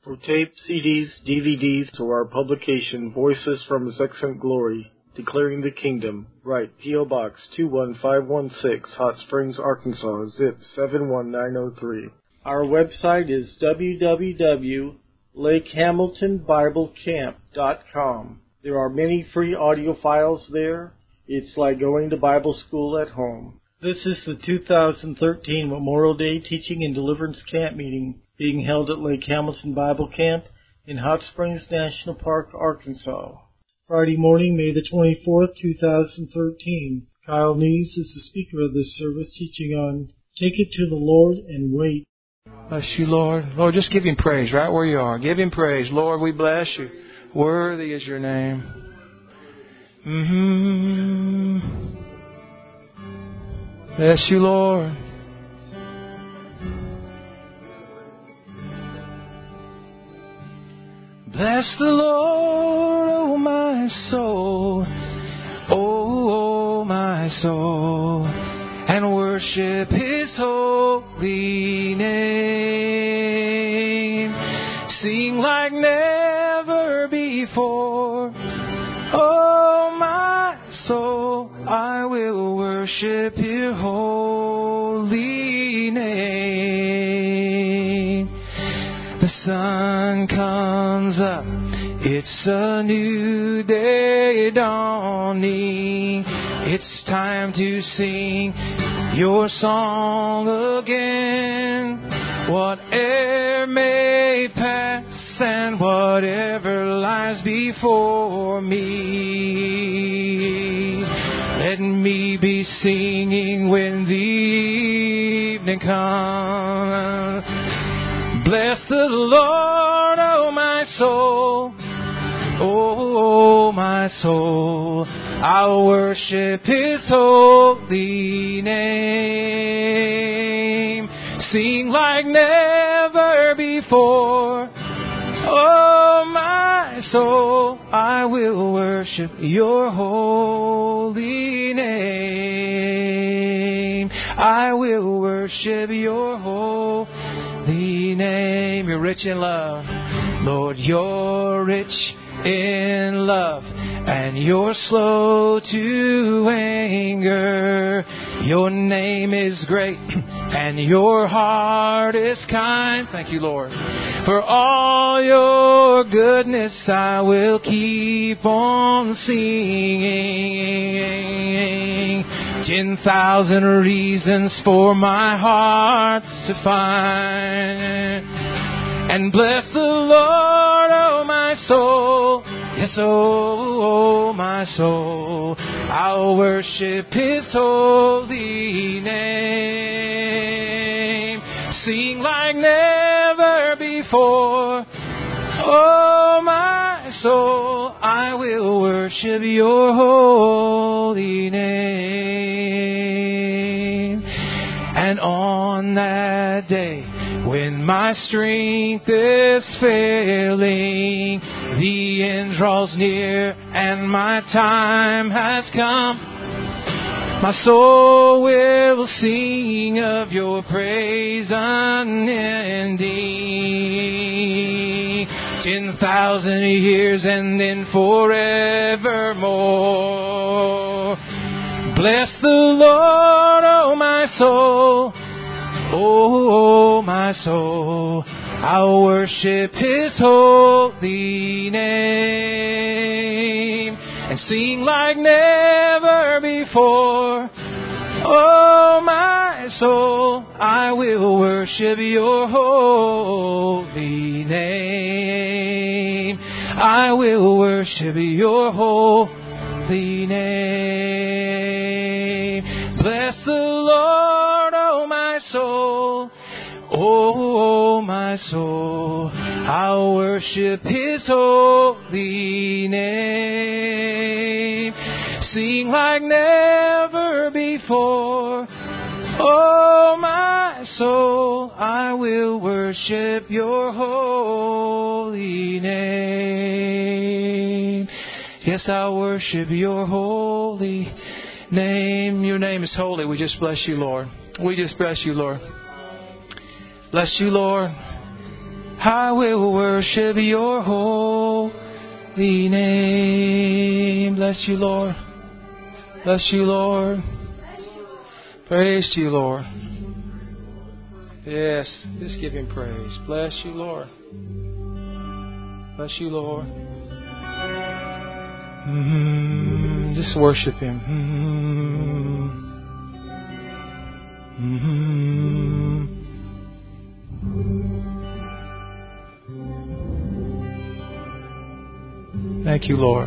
For tape, CDs, DVDs, to our publication, Voices from His Excellent Glory, Declaring the Kingdom, write P.O. Box 21516, Hot Springs, Arkansas, zip 71903. Our website is www.lakehamiltonbiblecamp.com. There are many free audio files there. It's like going to Bible school at home. This is the 2013 Memorial Day Teaching and Deliverance Camp meeting being held at Lake Hamilton Bible Camp in Hot Springs National Park, Arkansas. Friday morning, May the 24th, 2013. Kyle Nees is the speaker of this service, teaching on Take It to the Lord and Wait. Bless you, Lord. Lord, just give Him praise right where you are. Give Him praise. Lord, we bless you. Worthy is your name. Bless you, Lord. Bless the Lord, oh my soul, oh my soul, and worship His holy name. Sing like never before, oh my soul, I will worship Your holy name. The sun comes up, it's a new day dawning. It's time to sing Your song again. Whatever may pass and whatever lies before me, let me be singing when the evening comes. Bless the Lord, oh my soul, oh my soul, I'll worship His holy name. Sing like never before, oh my soul, I will worship Your holy name. I will worship Your holy name. You're rich in love, Lord, You're rich in love, and You're slow to anger. Your name is great, and Your heart is kind. Thank you, Lord. For all Your goodness I will keep on singing. 10,000 reasons for my heart to find. And bless the Lord, oh my soul, yes, oh my soul, I'll worship His holy name. Sing like never before, oh my soul, I will worship Your holy name. And on that day, when my strength is failing, the end draws near and my time has come, my soul will sing of Your praise unending. 10,000 years and then forevermore. Bless the Lord, oh my soul, oh my soul, I'll worship His holy name. And sing like never before, oh my soul, I will worship Your holy name. I will worship Your holy name. Bless the Lord, oh my soul, oh my soul, I'll worship His holy name. Sing like never before, oh my soul, I will worship Your holy name. Yes, I'll worship Your holy name. Your name is holy. We just bless You, Lord. We just bless You, Lord. Bless You, Lord. I will worship your holy name. Bless you, Lord. Bless you, Lord. Praise to you, Lord. Yes, just give Him praise. Bless you, Lord. Bless you, Lord. Just worship Him. Thank you, Lord.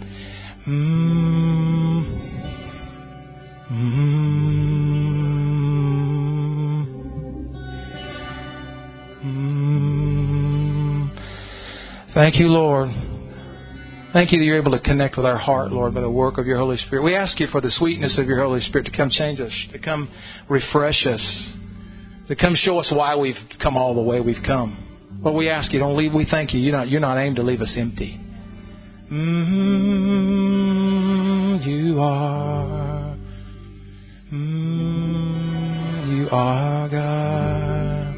Thank you, Lord. Thank you that you're able to connect with our heart, Lord, by the work of your Holy Spirit. We ask you for the sweetness of your Holy Spirit to come change us, to come refresh us, to come show us why we've come all the way we've come. Lord, we ask you, don't leave. We thank you. You're not aimed to leave us empty. You are. You are God.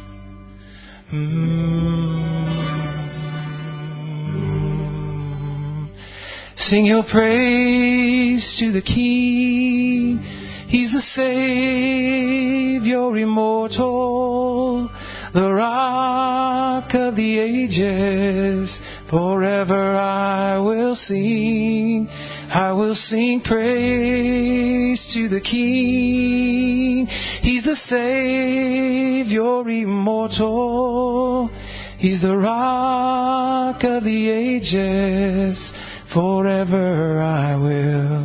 Sing your praise to the King. He's the Savior immortal, the Rock of the ages. Forever I will sing praise to the King. He's the Savior immortal, He's the Rock of the ages. Forever I will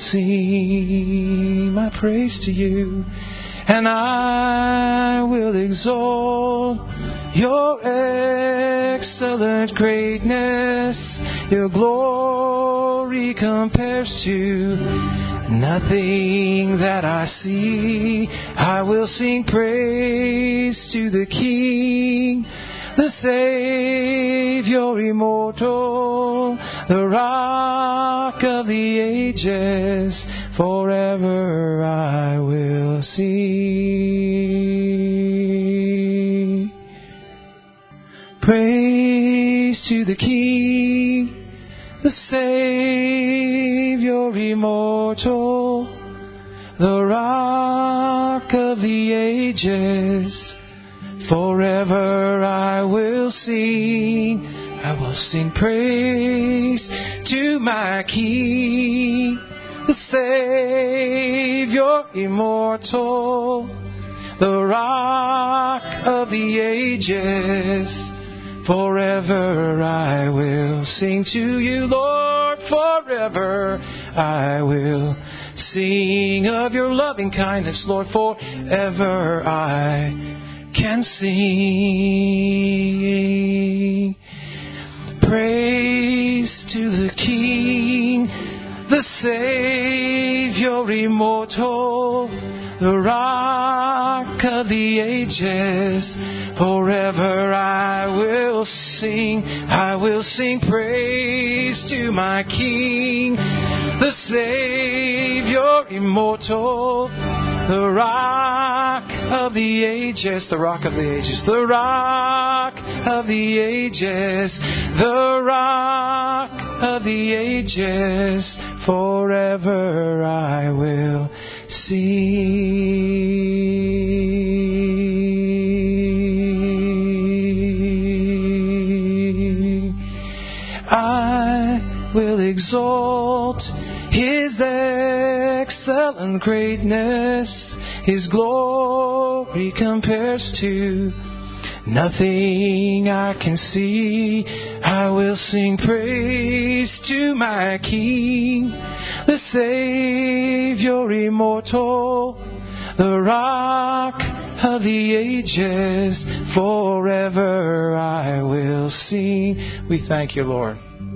sing my praise to you, and I will exalt your excellent greatness. Your glory compares to nothing that I see. I will sing praise to the King, the Savior immortal, the Rock of the ages. Forever I will sing praise to the King, the Savior immortal, the Rock of the ages. Forever I will sing praise to my King, the Savior immortal, the Rock of the ages. Forever I will sing to you, Lord. Forever I will sing of your loving kindness, Lord. Forever I can sing praise to the King, the Savior immortal, the Rock of the ages. Forever I will sing praise to my King, the Savior immortal, the Rock of the ages, the Rock of the ages, the Rock of the ages, the Rock of the ages. Forever I will sing. I will exalt His excellent greatness. His glory compares to nothing I can see. I will sing praise to my King, the Savior immortal, the Rock of the ages. Forever I will sing. We thank you, Lord.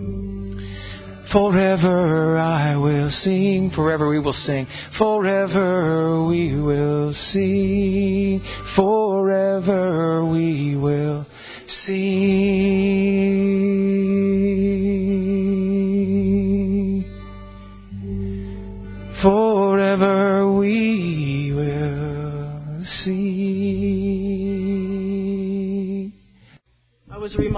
Forever I will sing. Forever we will sing. Forever we will sing. Forever we will sing. Forever we will sing.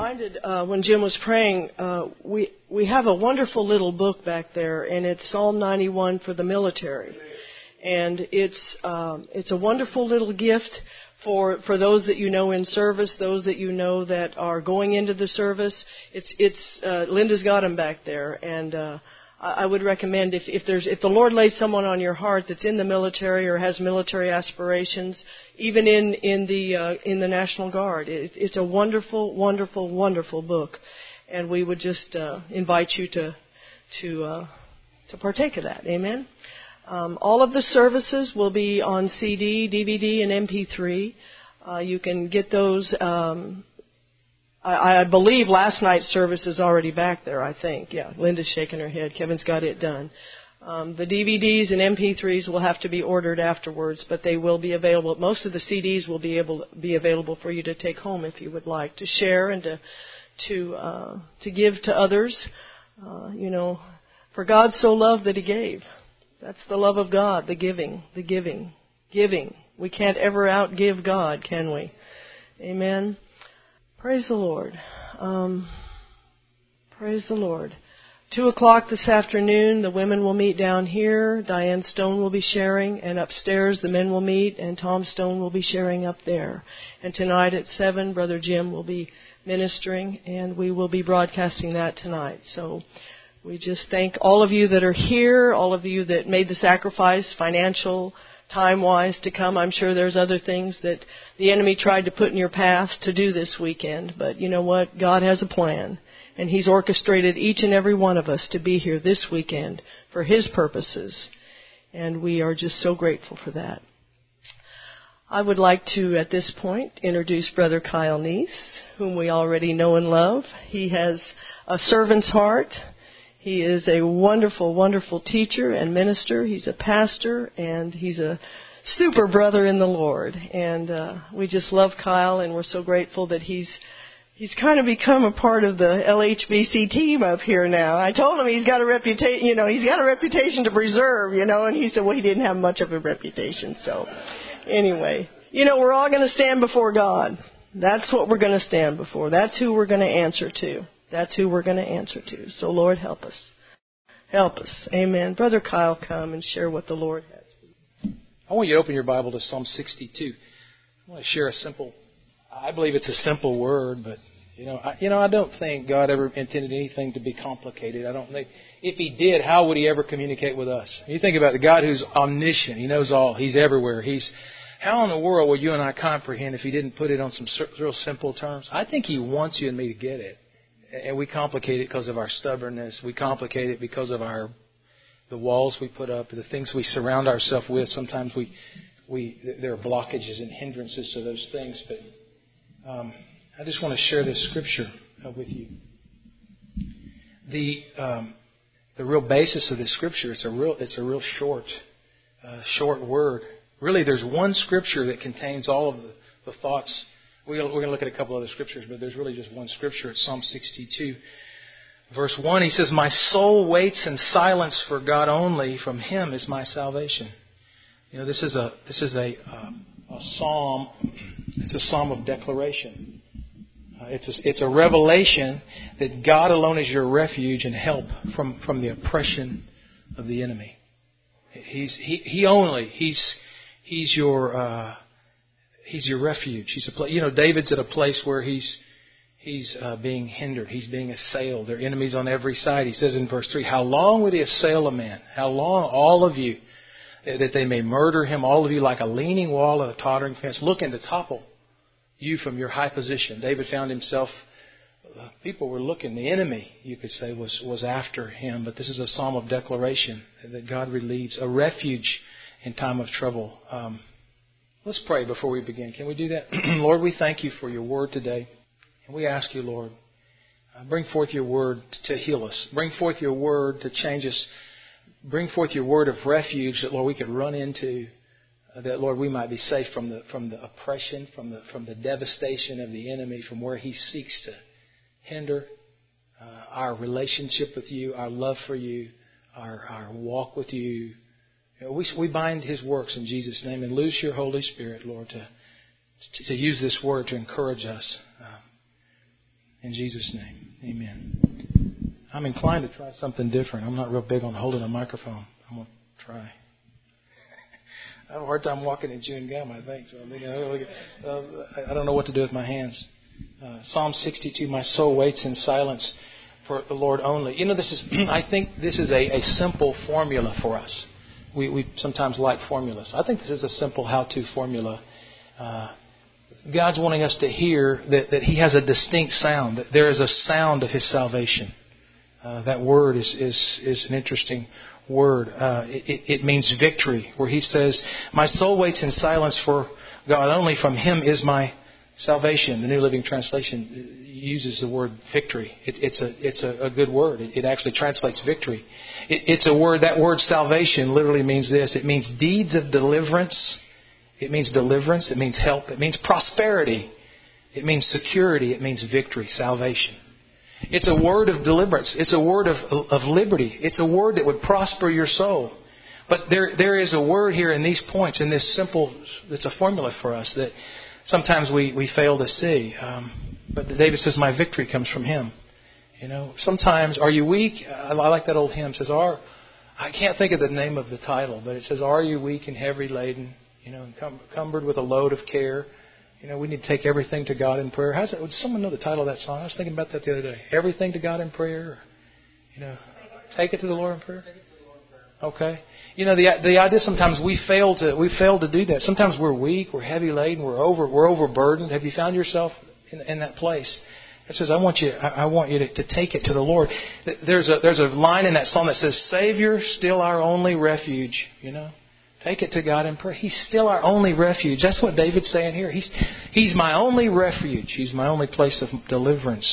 reminded when Jim was praying, we have a wonderful little book back there, and it's Psalm 91 for the military. And it's a wonderful little gift for those that you know in service, those that you know that are going into the service. Linda's got them back there, and I would recommend if the Lord lays someone on your heart that's in the military or has military aspirations, even in the National Guard, it's a wonderful, wonderful, wonderful book, and we would just invite you to partake of that. Amen. All of the services will be on CD, DVD, and MP3. You can get those. I believe last night's service is already back there, I think. Yeah, Linda's shaking her head. Kevin's got it done. The DVDs and MP3s will have to be ordered afterwards, but they will be available. Most of the CDs will be available for you to take home if you would like, to share and to give to others. For God so loved that He gave. That's the love of God, the giving. We can't ever outgive God, can we? Amen. Praise the Lord. Praise the Lord. 2:00 this afternoon, the women will meet down here. Diane Stone will be sharing, and upstairs the men will meet, and Tom Stone will be sharing up there. And tonight at 7, Brother Jim will be ministering, and we will be broadcasting that tonight. So we just thank all of you that are here, all of you that made the sacrifice, financial, time-wise, to come. I'm sure there's other things that the enemy tried to put in your path to do this weekend. But you know what? God has a plan, and He's orchestrated each and every one of us to be here this weekend for His purposes. And we are just so grateful for that. I would like to, at this point, introduce Brother Kyle Neese, whom we already know and love. He has a servant's heart. He is a wonderful, wonderful teacher and minister. He's a pastor, and he's a super brother in the Lord. And we just love Kyle, and we're so grateful that he's kind of become a part of the LHBC team up here now. I told him he's got a reputation, he's got a reputation to preserve, and he said, well, he didn't have much of a reputation. So anyway, we're all going to stand before God. That's what we're going to stand before. That's who we're going to answer to. That's who we're going to answer to. So, Lord, help us. Help us. Amen. Brother Kyle, come and share what the Lord has for you. I want you to open your Bible to Psalm 62. I want to share I believe it's a simple word, but, I don't think God ever intended anything to be complicated. I don't think, if He did, how would He ever communicate with us? You think about the God who's omniscient. He knows all. He's everywhere. How in the world will you and I comprehend if He didn't put it on some real simple terms? I think He wants you and me to get it. And we complicate it because of our stubbornness. We complicate it because of the walls we put up, the things we surround ourselves with. Sometimes there are blockages and hindrances to those things. But I just want to share this scripture with you. The real basis of this scripture, it's a real short word. Really, there's one scripture that contains all of the thoughts. We're going to look at a couple other scriptures, but there's really just one scripture. It's Psalm 62. Verse 1, he says, "My soul waits in silence for God only. From Him is my salvation." This is a psalm. It's a psalm of declaration. It's a revelation that God alone is your refuge and help from the oppression of the enemy. He's your refuge. David's at a place where he's being hindered. He's being assailed. There are enemies on every side. He says in verse 3, "How long would he assail a man? How long, all of you, that they may murder him, all of you like a leaning wall and a tottering fence, looking to topple you from your high position." David found himself, people were looking, the enemy, you could say, was after him. But this is a psalm of declaration that God relieves, a refuge in time of trouble. Let's pray before we begin. Can we do that? Lord, we thank You for Your word today. And we ask You, Lord, bring forth Your word to heal us. Bring forth Your word to change us. Bring forth Your word of refuge that, Lord, we could run into. That, Lord, we might be safe from the oppression, from the devastation of the enemy, from where he seeks to hinder our relationship with You, our love for You, our walk with You. We bind his works in Jesus' name and loose Your Holy Spirit, Lord, to use this word to encourage us. In Jesus' name, amen. I'm inclined to try something different. I'm not real big on holding a microphone. I'm going to try. I have a hard time walking and chewing gum, I think. So I don't know what to do with my hands. Psalm 62, my soul waits in silence for the Lord only. You know, I think this is a simple formula for us. We sometimes like formulas. I think this is a simple how-to formula. God's wanting us to hear that He has a distinct sound, that there is a sound of His salvation. That word is an interesting word. It means victory, where He says, my soul waits in silence for God only. From Him is my salvation. The New Living Translation uses the word victory. It's a good word. It actually translates victory. It's a word. That word salvation literally means this. It means deeds of deliverance. It means deliverance. It means help. It means prosperity. It means security. It means victory, salvation. It's a word of deliverance. It's a word of liberty. It's a word that would prosper your soul. But there is a word here in these points, in this simple, it's a formula for us that sometimes we fail to see. But David says, my victory comes from Him. You know, sometimes, are you weak? I like that old hymn. It says, I can't think of the name of the title, but it says, are you weak and heavy laden, you know, encumbered with a load of care? You know, we need to take everything to God in prayer. Would someone know the title of that song? I was thinking about that the other day. Everything to God in prayer. You know, take it to the Lord in prayer. Okay. You know, the idea sometimes we fail to do that. Sometimes we're weak, we're heavy laden, we're overburdened. Have you found yourself in that place? It says, I want you to take it to the Lord. There's a line in that psalm that says, Savior, still our only refuge. You know, take it to God in prayer. He's still our only refuge. That's what David's saying here. He's my only refuge. He's my only place of deliverance,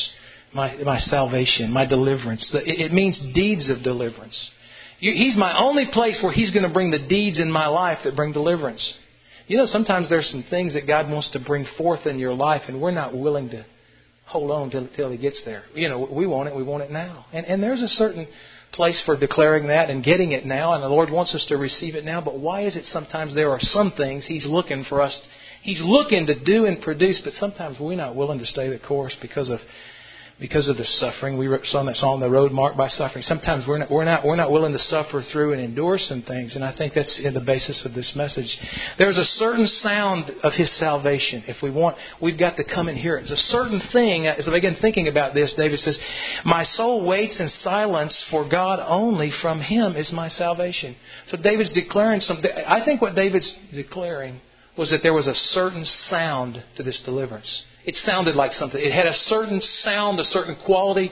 my salvation, my deliverance. It means deeds of deliverance. He's my only place where He's going to bring the deeds in my life that bring deliverance. You know, sometimes there's some things that God wants to bring forth in your life, and we're not willing to hold on till He gets there. You know, we want it now. And there's a certain place for declaring that and getting it now, and the Lord wants us to receive it now. But why is it sometimes there are some things He's looking for us, He's looking to do and produce, but sometimes we're not willing to stay the course because of the suffering. We saw that song, The Road Marked by Suffering. Sometimes we're not willing to suffer through and endure some things, and I think that's in the basis of this message. There's a certain sound of His salvation. If we've got to come and hear it. It's a certain thing. As I begin thinking about this, David says, my soul waits in silence for God only. From Him is my salvation. So David's declaring something. I think what David's declaring was that there was a certain sound to this deliverance. It sounded like something. It had a certain sound, a certain quality.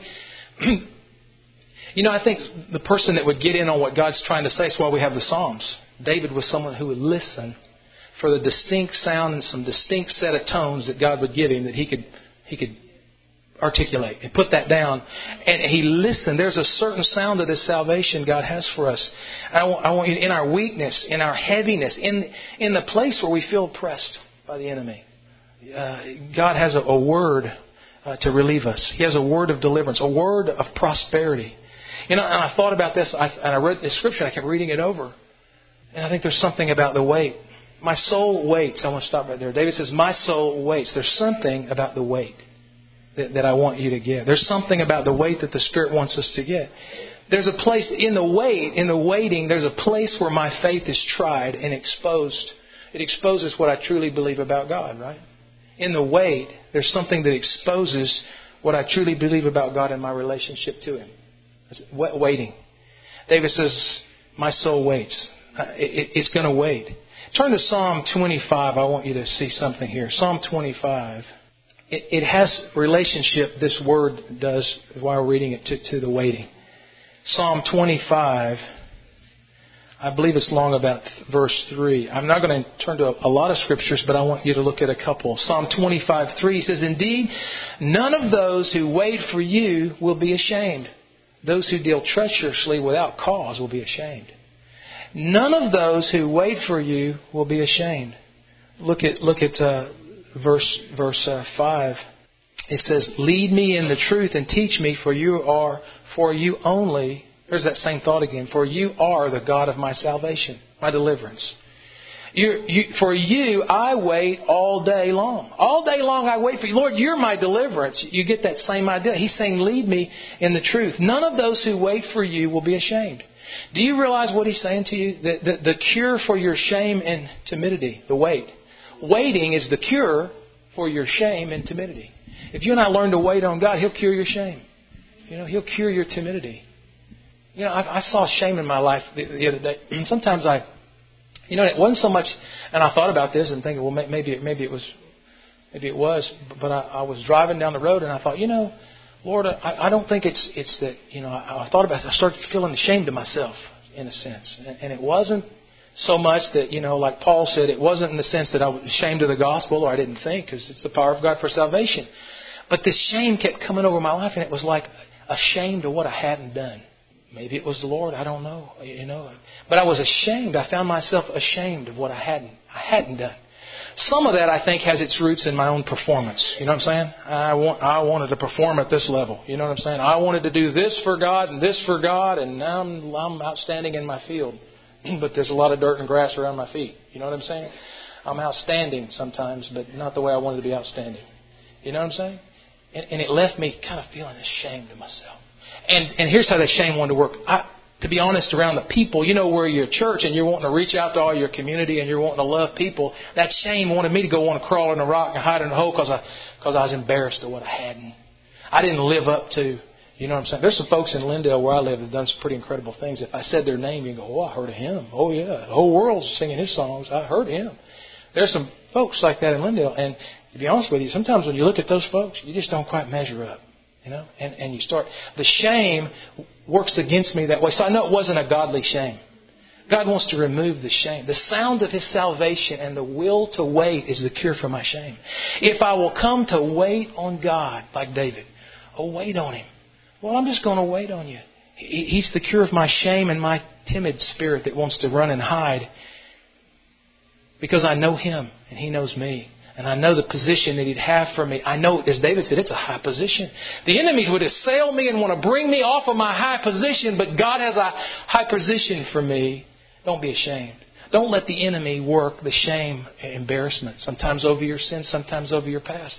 You know, I think the person that would get in on what God's trying to say is why we have the Psalms. David was someone who would listen for the distinct sound and some distinct set of tones that God would give him that he could articulate and put that down. And he listened. There's a certain sound of this salvation God has for us. I want you, in our weakness, in our heaviness, in the place where we feel oppressed by the enemy, God has a word to relieve us. He has a word of deliverance, a word of prosperity. You know, and I thought about this, and I read the Scripture, I kept reading it over. And I think there's something about the wait. My soul waits. I want to stop right there. David says, my soul waits. There's something about the wait that I want you to get. There's something about the wait that the Spirit wants us to get. There's a place in the waiting, there's a place where my faith is tried and exposed. It exposes what I truly believe about God, right? In the wait, there's something that exposes what I truly believe about God and my relationship to Him. It's waiting. David says, my soul waits. It's going to wait. Turn to Psalm 25. I want you to see something here. Psalm 25. It has relationship, this word does, while we're reading it, to the waiting. Psalm 25. I believe it's long about verse 3. I'm not going to turn to a lot of scriptures, but I want you to look at a couple. Psalm 25:3 says, indeed, none of those who wait for you will be ashamed. Those who deal treacherously without cause will be ashamed. None of those who wait for you will be ashamed. Look at verse 5. It says, lead me in the truth and teach me, for you only. There's that same thought again. For you are the God of my salvation, my deliverance. For you, I wait all day long. All day long I wait for you. Lord, you're my deliverance. You get that same idea. He's saying, lead me in the truth. None of those who wait for you will be ashamed. Do you realize what he's saying to you? The cure for your shame and timidity, the wait. Waiting is the cure for your shame and timidity. If you and I learn to wait on God, He'll cure your shame. He'll cure your timidity. I saw shame in my life the other day. Sometimes it wasn't so much, and I thought about this and thinking, well, maybe it was, but I was driving down the road and I thought, Lord, I don't think it's that, I thought about it. I started feeling ashamed of myself in a sense. And it wasn't so much that, like Paul said, it wasn't in the sense that I was ashamed of the gospel or I didn't think, because it's the power of God for salvation. But this shame kept coming over my life, and it was like ashamed of what I hadn't done. Maybe it was the Lord, I don't know, But I was ashamed. I found myself ashamed of what I hadn't done. Some of that, I think, has its roots in my own performance. You know what I'm saying? I wanted to perform at this level. You know what I'm saying? I wanted to do this for God and this for God, and now I'm outstanding in my field. But there's a lot of dirt and grass around my feet. You know what I'm saying? I'm outstanding sometimes, but not the way I wanted to be outstanding. You know what I'm saying? And it left me kind of feeling ashamed of myself. And here's how that shame wanted to work. To be honest, around the people, where you're a church and you're wanting to reach out to all your community and you're wanting to love people, that shame wanted me to go want to crawl in a rock and hide in a hole because I was embarrassed of what I hadn't. I didn't live up to, you know what I'm saying? There's some folks in Lindale where I live that have done some pretty incredible things. If I said their name, you go, oh, I heard of him. Oh, yeah, the whole world's singing his songs. I heard him. There's some folks like that in Lindale. And to be honest with you, sometimes when you look at those folks, you just don't quite measure up. And you start, the shame works against me that way. So I know it wasn't a godly shame. God wants to remove the shame. The sound of His salvation and the will to wait is the cure for my shame. If I will come to wait on God, like David, wait on Him. Well, I'm just going to wait on you. He's the cure of my shame and my timid spirit that wants to run and hide. Because I know Him and He knows me. And I know the position that He'd have for me. I know, as David said, it's a high position. The enemies would assail me and want to bring me off of my high position, but God has a high position for me. Don't be ashamed. Don't let the enemy work the shame and embarrassment. Sometimes over your sin, sometimes over your past.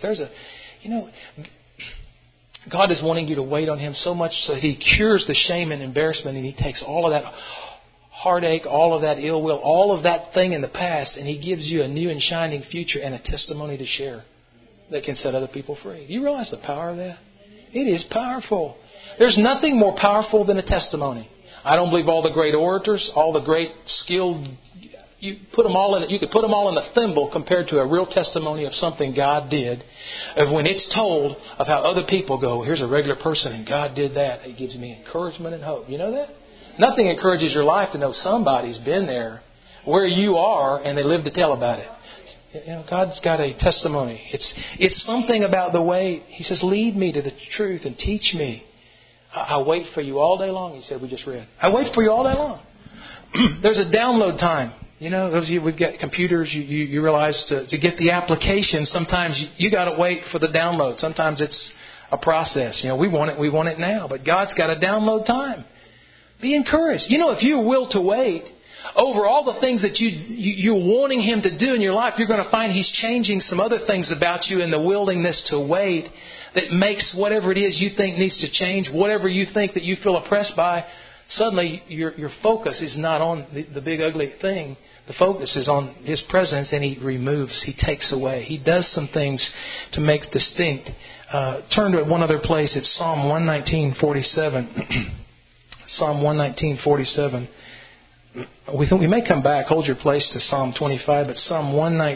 God is wanting you to wait on Him so much so that He cures the shame and embarrassment, and He takes all of that heartache, all of that ill will, all of that thing in the past, and He gives you a new and shining future and a testimony to share that can set other people free. Do you realize the power of that? It is powerful. There's nothing more powerful than a testimony. I don't believe all the great orators, all the great skilled, you could put them all in the thimble compared to a real testimony of something God did. Of when it's told of how other people go, here's a regular person and God did that. It gives me encouragement and hope. You know that? Nothing encourages your life to know somebody's been there where you are and they live to tell about it. God's got a testimony. It's something about the way He says, lead me to the truth and teach me. I wait for you all day long, He said, we just read. I wait for you all day long. There's a download time. Those of you who've got computers, you realize to get the application, sometimes you got to wait for the download. Sometimes it's a process. We want it now. But God's got a download time. Be encouraged. If you will to wait, over all the things that you're wanting Him to do in your life, you're going to find He's changing some other things about you in the willingness to wait that makes whatever it is you think needs to change, whatever you think that you feel oppressed by, suddenly your focus is not on the big ugly thing. The focus is on His presence, and He removes, He takes away. He does some things to make distinct. Turn to it one other place. It's Psalm 119:47. Psalm 119:47. We may come back. Hold your place to Psalm 25, but Psalm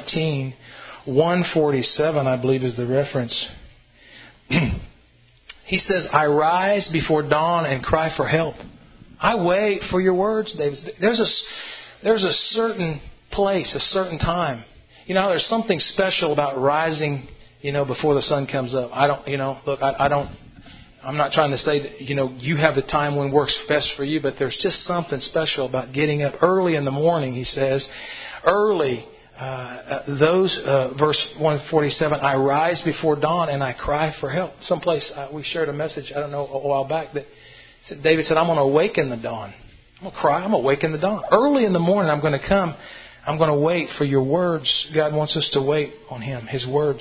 119:147, I believe, is the reference. He says, I rise before dawn and cry for help. I wait for your words, David. There's a certain place, a certain time. There's something special about rising, before the sun comes up. I'm not trying to say that, you have the time when works best for you, but there's just something special about getting up early in the morning, he says. Early, verse 147, I rise before dawn and I cry for help. Someplace we shared a message, I don't know, a while back, that David said, I'm going to awaken the dawn. I'm going to cry, I'm going to awaken the dawn. Early in the morning, I'm going to come I'm going to wait for your words. God wants us to wait on Him, His words.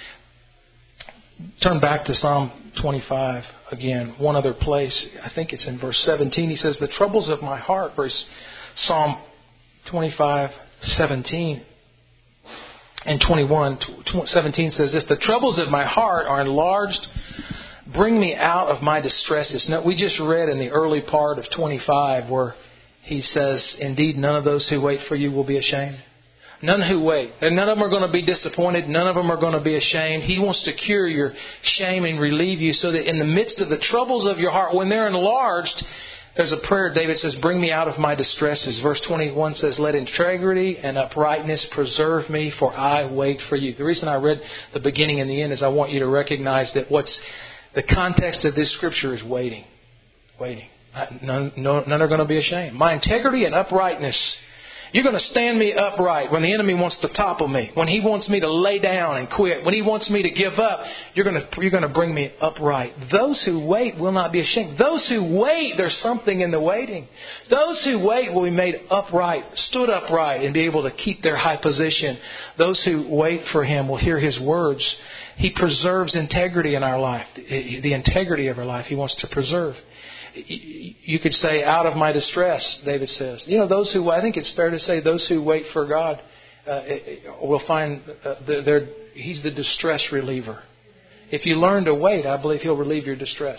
Turn back to Psalm 25 again, one other place. I think it's in verse 17. He says, the troubles of my heart, verse Psalm 25, 17 and 21. 17 says this, the troubles of my heart are enlarged. Bring me out of my distresses. Now, we just read in the early part of 25 where he says, indeed, none of those who wait for you will be ashamed. None who wait. And none of them are going to be disappointed. None of them are going to be ashamed. He wants to cure your shame and relieve you so that in the midst of the troubles of your heart, when they're enlarged, there's a prayer. David says, bring me out of my distresses. Verse 21 says, let integrity and uprightness preserve me, for I wait for you. The reason I read the beginning and the end is I want you to recognize that the context of this scripture is waiting. Waiting. None are going to be ashamed. My integrity and uprightness. You're going to stand me upright when the enemy wants to topple me. When he wants me to lay down and quit. When he wants me to give up. You're going to bring me upright. Those who wait will not be ashamed. Those who wait, there's something in the waiting. Those who wait will be made upright, stood upright, and be able to keep their high position. Those who wait for Him will hear His words. He preserves integrity in our life. The integrity of our life He wants to preserve. You could say, out of my distress, David says. Those who, I think it's fair to say, those who wait for God will find He's the distress reliever. If you learn to wait, I believe He'll relieve your distress.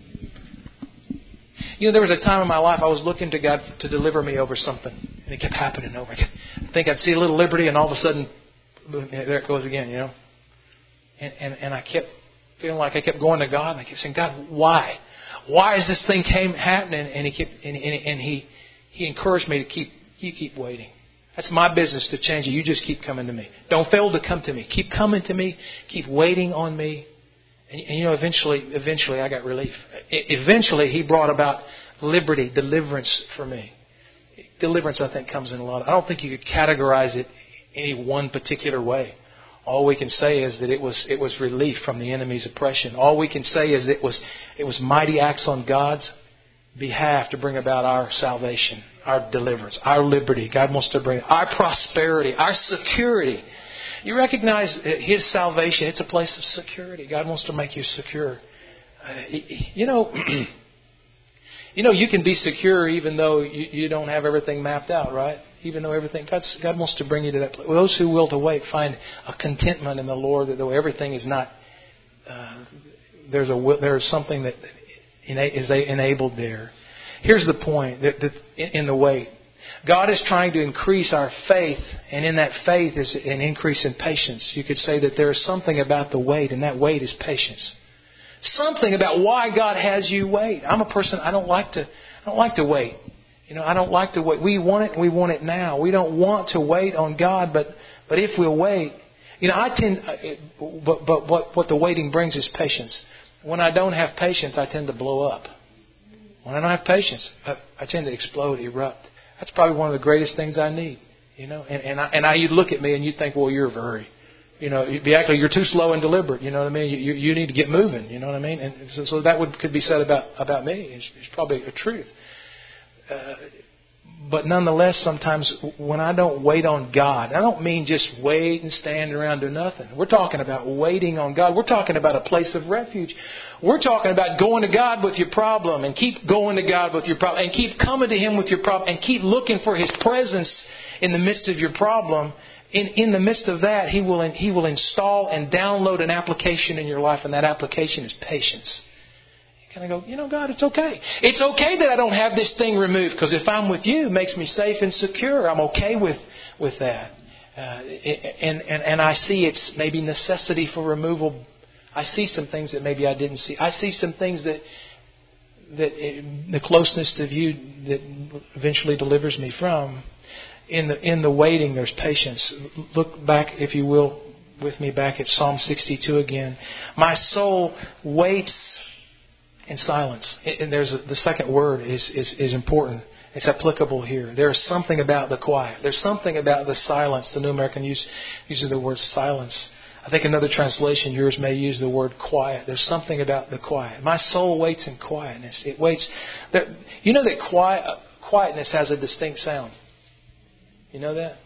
There was a time in my life I was looking to God to deliver me over something. And it kept happening over again. I think I'd see a little liberty and all of a sudden, there it goes again, And I kept feeling like I kept going to God and I kept saying, God, why? Why is this thing happening? And He encouraged me to keep waiting. That's my business to change it. You just keep coming to me. Don't fail to come to me. Keep coming to me. Keep waiting on me. And eventually I got relief. Eventually He brought about liberty, deliverance for me. Deliverance, I think, comes in a lot. I don't think you could categorize it any one particular way. All we can say is that it was relief from the enemy's oppression. All we can say is that it was mighty acts on God's behalf to bring about our salvation, our deliverance, our liberty. God wants to bring our prosperity, our security. You recognize His salvation. It's a place of security. God wants to make you secure. You can be secure even though you don't have everything mapped out, right? Even though everything, God wants to bring you to that place. Those who will to wait find a contentment in the Lord, that though everything is not, there's something that is enabled there. Here's the point that in the wait. God is trying to increase our faith, and in that faith is an increase in patience. You could say that there is something about the wait, and that wait is patience. Something about why God has you wait. I'm a person, I don't like to wait. I don't like to wait. We want it. We want it now. We don't want to wait on God, but if we'll wait, but what the waiting brings is patience. When I don't have patience, I tend to blow up. When I don't have patience, I tend to explode, erupt. That's probably one of the greatest things I need. You look at me and you think, well, you're very, you're too slow and deliberate. You know what I mean? You need to get moving. You know what I mean? And so that could be said about me. It's probably a truth. But nonetheless, sometimes when I don't wait on God, I don't mean just wait and stand around do nothing. We're talking about waiting on God. We're talking about a place of refuge. We're talking about going to God with your problem and keep going to God with your problem and keep coming to Him with your problem and keep looking for His presence in the midst of your problem. In the midst of that, He will install and download an application in your life, and that application is patience. And I go, God, it's okay. It's okay that I don't have this thing removed, because if I'm with You, it makes me safe and secure. I'm okay with that. And I see its maybe necessity for removal. I see some things that maybe I didn't see. I see some things that the closeness to You that eventually delivers me from. In the waiting, there's patience. Look back, if you will, with me back at Psalm 62 again. My soul waits in silence. And the second word is important. It's applicable here. There's something about the quiet. There's something about the silence. The New American uses the word silence. I think another translation, yours, may use the word quiet. There's something about the quiet. My soul waits in quietness. It waits. You know that quietness has a distinct sound. You know that?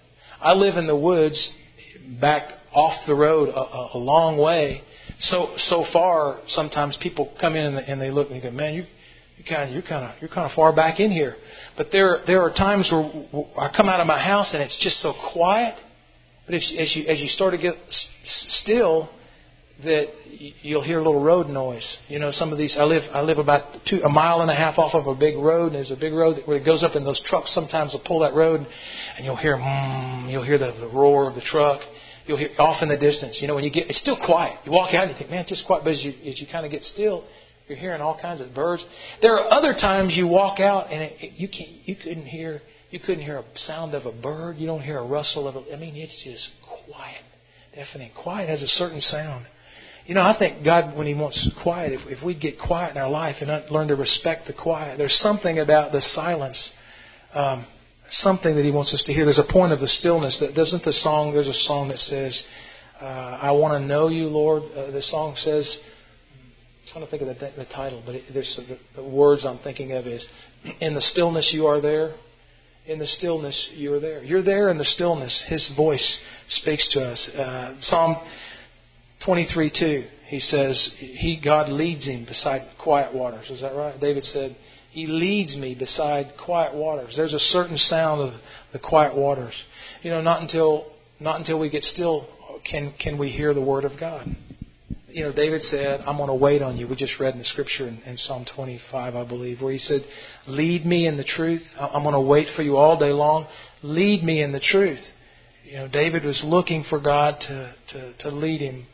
I live in the woods back off the road a long way. So far, sometimes people come in and they look and they go, man, you're kind of far back in here. But there are times where I come out of my house and it's just so quiet. But as you start to get still, that you'll hear a little road noise. You know, some of these. I live about a mile and a half off of a big road, and there's a big road where it goes up, and those trucks sometimes will pull that road, and you'll hear the roar of the truck. You'll hear off in the distance. You know, when it's still quiet. You walk out and you think, man, it's just quiet. But as you kind of get still, you're hearing all kinds of birds. There are other times you walk out and you couldn't hear a sound of a bird. You don't hear a rustle of a. I mean, it's just quiet, deafening. Quiet has a certain sound. You know, I think God, when He wants quiet, if we get quiet in our life and learn to respect the quiet, there's something about the silence, something that He wants us to hear. There's a point of the stillness. There's a song that says, I want to know You, Lord. The song says, I'm trying to think of the title, but there's the words I'm thinking of is, in the stillness You are there. In the stillness You are there. You're there in the stillness. His voice speaks to us. Psalm 23:2, he says, God leads him beside quiet waters. Is that right? David said, He leads me beside quiet waters. There's a certain sound of the quiet waters. You know, not until we get still can we hear the Word of God. You know, David said, I'm going to wait on You. We just read in the Scripture in Psalm 25, I believe, where he said, lead me in the truth. I'm going to wait for You all day long. Lead me in the truth. You know, David was looking for God to lead him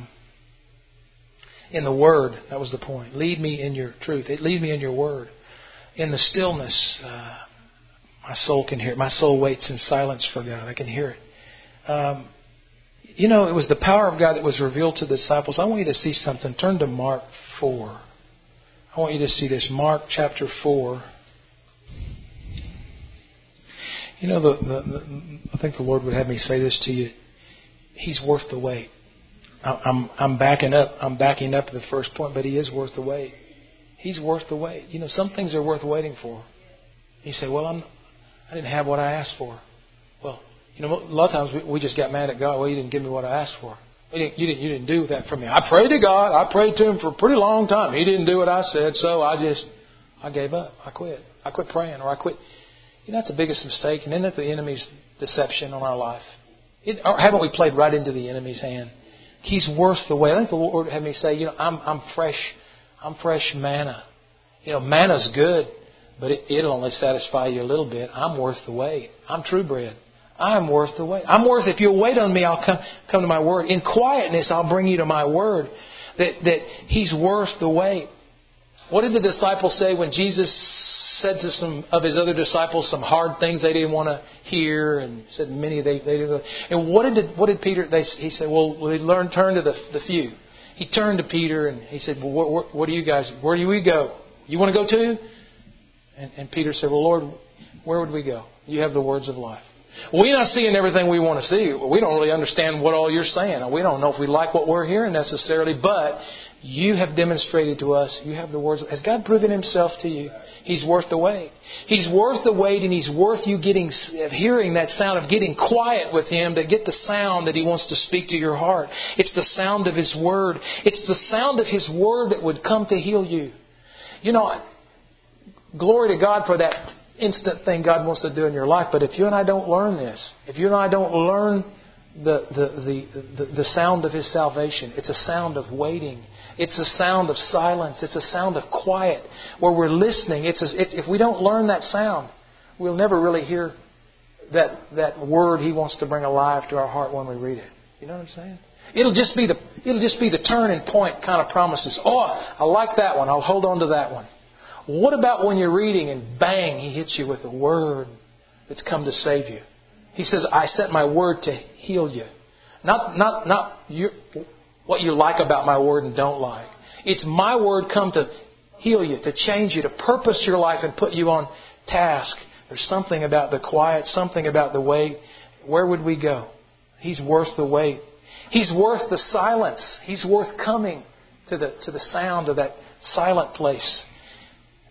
in the Word. That was the point. Lead me in Your truth. Lead me in Your Word. In the stillness, my soul can hear it. My soul waits in silence for God. I can hear it. You know, it was the power of God that was revealed to the disciples. I want you to see something. Turn to Mark 4. I want you to see this. Mark chapter 4. You know, I think the Lord would have me say this to you. He's worth the wait. I'm backing up the first point, but He is worth the wait. He's worth the wait. You know, some things are worth waiting for. You say, well, I didn't have what I asked for. Well, you know, a lot of times we just got mad at God. Well, You didn't give me what I asked for. You didn't do that for me. I prayed to God. I prayed to Him for a pretty long time. He didn't do what I said, so I gave up. I quit. I quit praying, or I quit. You know, that's the biggest mistake. And isn't that the enemy's deception on our life? Or haven't we played right into the enemy's hand? He's worth the wait. I think the Lord had me say, you know, I'm fresh manna. You know, manna's good, but it'll only satisfy you a little bit. I'm worth the wait. I'm true bread. I'm worth the wait. I'm worth, if you'll wait on Me, I'll come to My Word. In quietness, I'll bring you to My Word. That He's worth the wait. What did the disciples say when Jesus said to some of His other disciples some hard things they didn't want to hear, and said many they didn't. And what did Peter? He said, "Well, we turn to the few." He turned to Peter and he said, "Well, what do you guys? Where do we go? You want to go too?" And Peter said, "Well, Lord, where would we go? You have the words of life." Well, we're not seeing everything we want to see. We don't really understand what all You're saying. We don't know if we like what we're hearing necessarily, but You have demonstrated to us. You have the words. Has God proven Himself to you? He's worth the wait. He's worth the wait, and He's worth you hearing that sound of getting quiet with Him to get the sound that He wants to speak to your heart. It's the sound of His Word. It's the sound of His Word that would come to heal you. You know, glory to God for that instant thing God wants to do in your life. But if you and I don't learn this, if you and I don't learn the sound of His salvation, it's a sound of waiting. It's a sound of silence. It's a sound of quiet where we're listening. If we don't learn that sound, we'll never really hear that word He wants to bring alive to our heart when we read it. You know what I'm saying? It'll just be the turning point kind of promises. Oh, I like that one. I'll hold on to that one. What about when you're reading and bang, He hits you with a word that's come to save you? He says, I sent My word to heal you. Not what you like about My word and don't like. It's My word come to heal you, to change you, to purpose your life and put you on task. There's something about the quiet, something about the wait. Where would we go? He's worth the wait. He's worth the silence. He's worth coming to the sound of that silent place.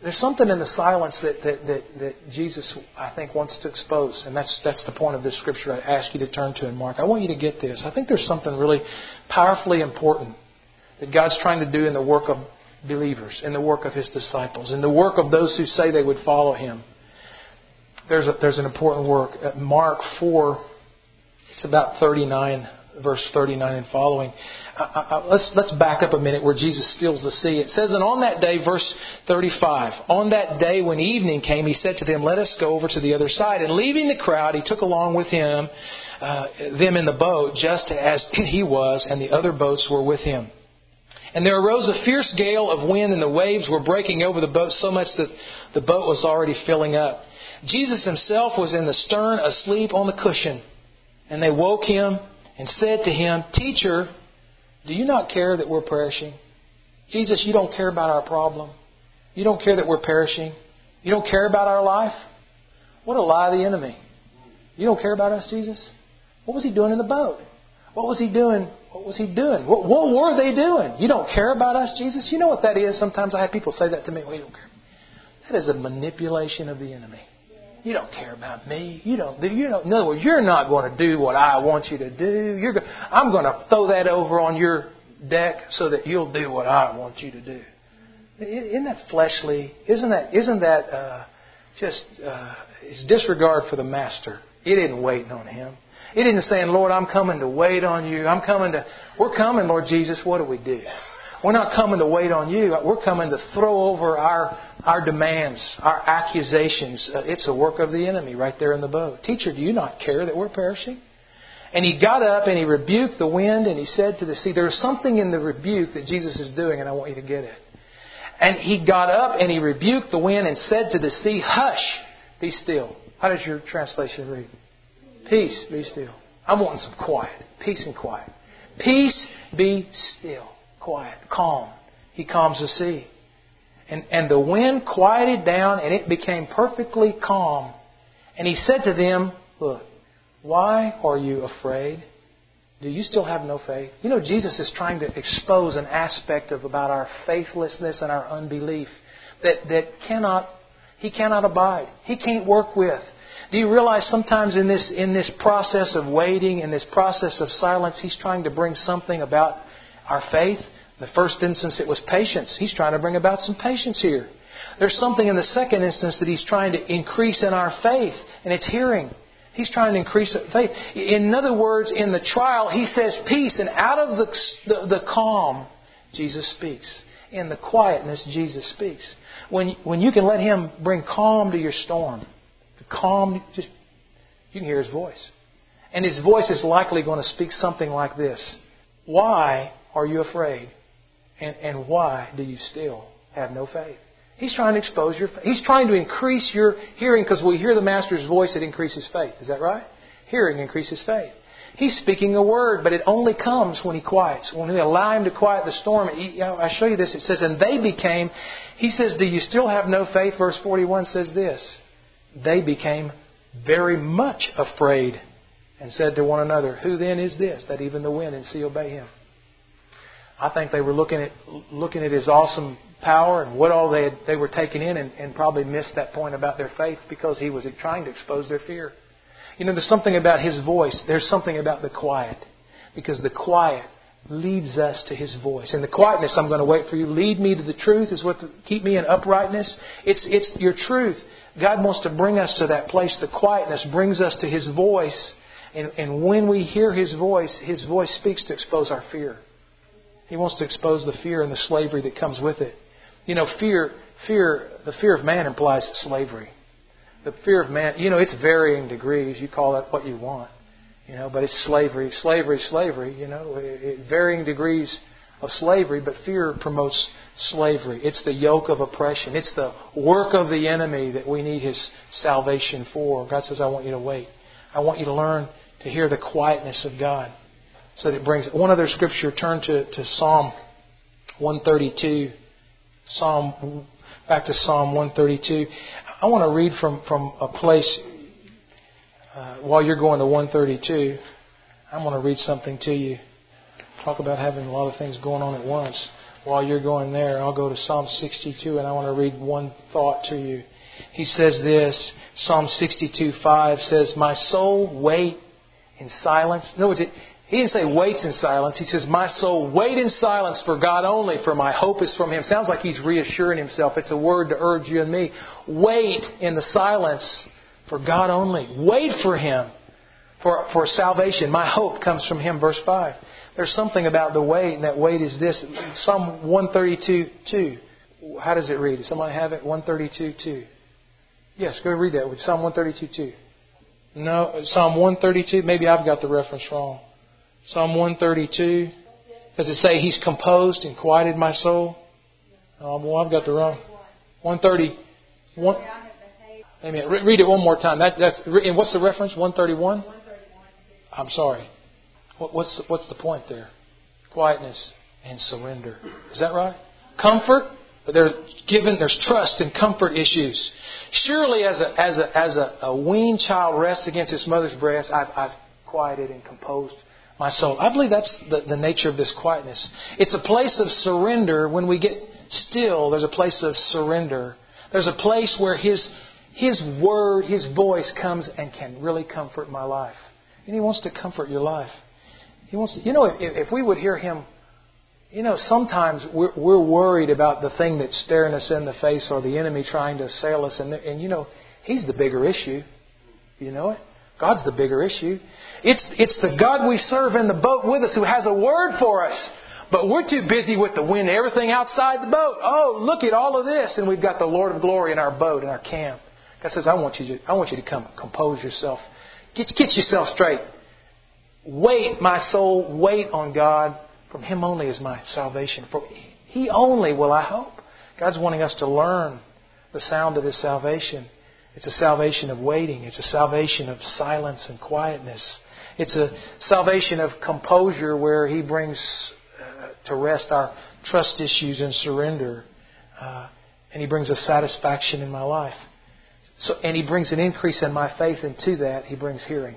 There's something in the silence that Jesus, I think, wants to expose. And that's the point of this scripture I ask you to turn to in Mark. I want you to get this. I think there's something really powerfully important that God's trying to do in the work of believers, in the work of His disciples, in the work of those who say they would follow Him. There's an important work. Mark 4, it's about 39, verse 39 and following. Let's back up a minute where Jesus stills the sea. It says, and on that day, verse 35, on that day when evening came, He said to them, let us go over to the other side. And leaving the crowd, He took along with Him them in the boat, just as He was, and the other boats were with Him. And there arose a fierce gale of wind, and the waves were breaking over the boat so much that the boat was already filling up. Jesus Himself was in the stern, asleep on the cushion. And they woke Him and said to Him, Teacher, do you not care that we're perishing? Jesus, you don't care about our problem. You don't care that we're perishing. You don't care about our life. What a lie of the enemy. You don't care about us, Jesus? What was He doing in the boat? What was He doing? What was He doing? What were they doing? You don't care about us, Jesus? You know what that is? Sometimes I have people say that to me. Well, you don't care. That is a manipulation of the enemy. You don't care about me. You don't. In other words, you're not going to do what I want you to do. I'm going to throw that over on your deck so that you'll do what I want you to do. Isn't that fleshly? Isn't that it's disregard for the Master? It isn't waiting on Him. It isn't saying, Lord, I'm coming to wait on you. We're coming, Lord Jesus. What do we do? We're not coming to wait on you. We're coming to throw over our demands, our accusations. It's a work of the enemy right there in the boat. Teacher, do you not care that we're perishing? And He got up and He rebuked the wind and He said to the sea, there's something in the rebuke that Jesus is doing and I want you to get it. And He got up and He rebuked the wind and said to the sea, hush, be still. How does your translation read? Peace, be still. I'm wanting some quiet. Peace and quiet. Peace, be still. Quiet, calm. He calms the sea. And the wind quieted down and it became perfectly calm. And He said to them, look, why are you afraid? Do you still have no faith? You know, Jesus is trying to expose an aspect about our faithlessness and our unbelief that He cannot abide. He can't work with. Do you realize sometimes in this process of waiting, in this process of silence, He's trying to bring something about our faith? In the first instance, it was patience. He's trying to bring about some patience here. There's something in the second instance that He's trying to increase in our faith, and it's hearing. He's trying to increase faith. In other words, in the trial, He says peace, and out of the calm, Jesus speaks. In the quietness, Jesus speaks. When you can let Him bring calm to your storm, calm, you can hear His voice. And His voice is likely going to speak something like this. Why are you afraid? And why do you still have no faith? He's trying to expose your faith. He's trying to increase your hearing because we hear the Master's voice, it increases faith. Is that right? Hearing increases faith. He's speaking a word, but it only comes when He quiets. When we allow Him to quiet the storm. I show you this. It says, and they became, He says, do you still have no faith? Verse 41 says this. They became very much afraid and said to one another, who then is this that even the wind and sea obey Him? I think they were looking at His awesome power and what all they were taking in and probably missed that point about their faith because He was trying to expose their fear. You know, there's something about His voice. There's something about the quiet. Because the quiet leads us to His voice. In the quietness, I'm going to wait for you. Lead me to the truth is what keep me in uprightness. It's your truth. God wants to bring us to that place. The quietness brings us to His voice. And when we hear His voice speaks to expose our fear. He wants to expose the fear and the slavery that comes with it. You know, the fear of man implies slavery. The fear of man, you know, it's varying degrees. You call it what you want. You know, but it's slavery, you know, varying degrees of slavery, but fear promotes slavery. It's the yoke of oppression. It's the work of the enemy that we need His salvation for. God says, I want you to wait. I want you to learn to hear the quietness of God. So that it brings one other scripture. Turn to Psalm 132. Back to Psalm 132. I want to read from a place. While you're going to 132, I want to read something to you. Talk about having a lot of things going on at once. While you're going there, I'll go to Psalm 62 and I want to read one thought to you. He says this, Psalm 62:5 says, "My soul wait in silence." No, he didn't say waits in silence. He says, "My soul wait in silence for God only, for my hope is from Him." Sounds like he's reassuring himself. It's a word to urge you and me. Wait in the silence for God only. Wait for Him for salvation. My hope comes from Him. Verse 5. There's something about the wait, and that wait is this. Psalm 132:2. How does it read? Does someone have it? 132:2. Yes, go read that. Psalm 132:2. No, Psalm 132. Maybe I've got the reference wrong. Psalm 132. Does it say He's composed and quieted my soul? Oh, well, I've got the wrong. 131. Wait a minute. Read it one more time. And what's the reference? 131? I'm sorry. What's the point there? Quietness and surrender. Is that right? Comfort, but there's trust and comfort issues. Surely, as a weaned child rests against its mother's breast, I've quieted and composed my soul. I believe that's the nature of this quietness. It's a place of surrender. When we get still, there's a place of surrender. There's a place where His Word, His voice comes and can really comfort my life. And He wants to comfort your life. He wants to, if we would hear Him, sometimes we're worried about the thing that's staring us in the face or the enemy trying to assail us. And He's the bigger issue. You know it? God's the bigger issue. It's the God we serve in the boat with us who has a word for us. But we're too busy with the wind and everything outside the boat. Oh, look at all of this. And we've got the Lord of glory in our boat, in our camp. God says, I want you to come compose yourself. Get yourself straight. Wait, my soul, wait on God. From Him only is my salvation. For He only will I hope. God's wanting us to learn the sound of His salvation. It's a salvation of waiting. It's a salvation of silence and quietness. It's a salvation of composure where He brings to rest our trust issues and surrender. And He brings a satisfaction in my life. And He brings an increase in my faith, and to that He brings hearing.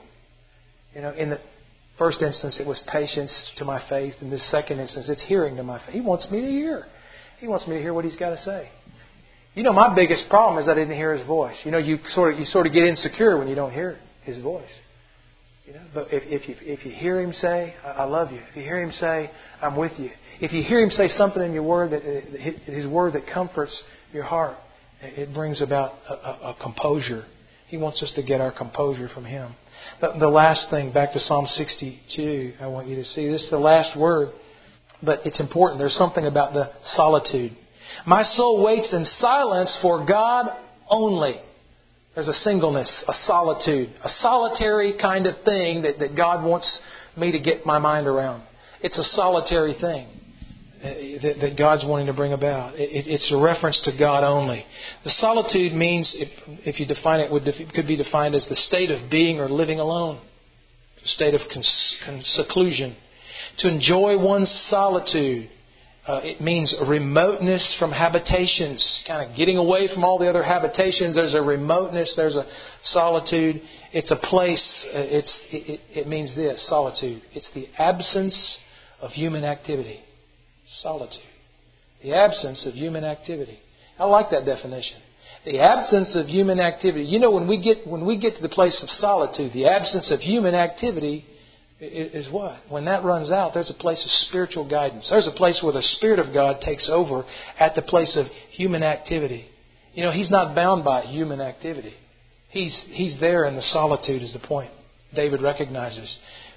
In the first instance, it was patience to my faith. In this second instance, it's hearing to my faith. He wants me to hear. He wants me to hear what He's got to say. My biggest problem is I didn't hear His voice. You sort of get insecure when you don't hear His voice. But if you hear Him say, I love you. If you hear Him say, I'm with you. If you hear Him say something in your word, His word that comforts your heart, it brings about a composure. He wants us to get our composure from Him. But the last thing, back to Psalm 62, I want you to see. This is the last word, but it's important. There's something about the solitude. My soul waits in silence for God only. There's a singleness, a solitude, a solitary kind of thing that God wants me to get my mind around. It's a solitary thing that God's wanting to bring about. It's a reference to God only. The solitude means, if you define it, it could be defined as the state of being or living alone. A state of seclusion. To enjoy one's solitude. It means a remoteness from habitations. Kind of getting away from all the other habitations. There's a remoteness. There's a solitude. It's a place. It means this, solitude. It's the absence of human activity. Solitude. The absence of human activity. I like that definition. The absence of human activity. When we get to the place of solitude, the absence of human activity is what? When that runs out, there's a place of spiritual guidance. There's a place where the Spirit of God takes over at the place of human activity. He's not bound by human activity. He's there in the solitude is the point David recognizes.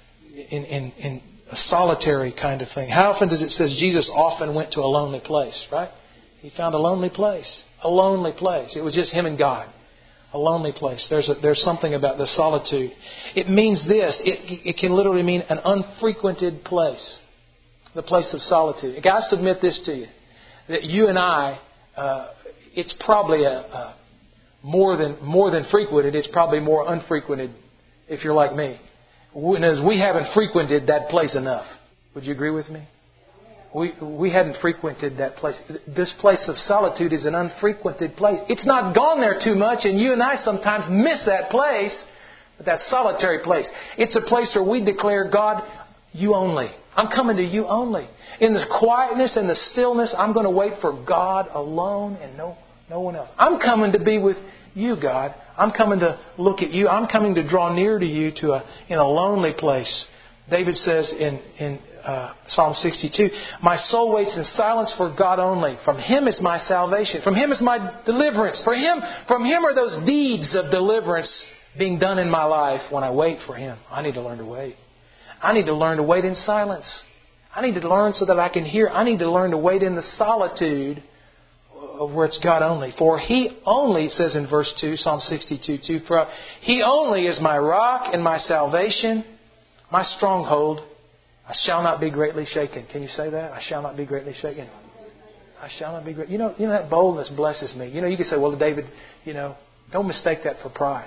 In a solitary kind of thing. How often does it say Jesus often went to a lonely place, right? He found a lonely place. A lonely place. It was just Him and God. A lonely place. There's something about the solitude. It means this. It can literally mean an unfrequented place. The place of solitude. I submit this to you. That you and I, it's probably more than frequented. It's probably more unfrequented if you're like me. As we haven't frequented that place enough. Would you agree with me? We hadn't frequented that place. This place of solitude is an unfrequented place. It's not gone there too much, and you and I sometimes miss that place, but that solitary place. It's a place where we declare, God, You only. I'm coming to You only. In the quietness and the stillness, I'm going to wait for God alone and no one else. I'm coming to be with You, God. I'm coming to look at You. I'm coming to draw near to You in a lonely place. David says in Psalm 62, my soul waits in silence for God only. From Him is my salvation. From Him is my deliverance. From Him are those deeds of deliverance being done in my life when I wait for Him. I need to learn to wait. I need to learn to wait in silence. I need to learn so that I can hear. I need to learn to wait in the solitude of where it's God only. For He only, it says in verse 2, Psalm 62:2, for He only is my rock and my salvation, my stronghold. I shall not be greatly shaken. Can you say that? I shall not be greatly shaken. I shall not be great. You know that boldness blesses me. You can say, well, David, don't mistake that for pride.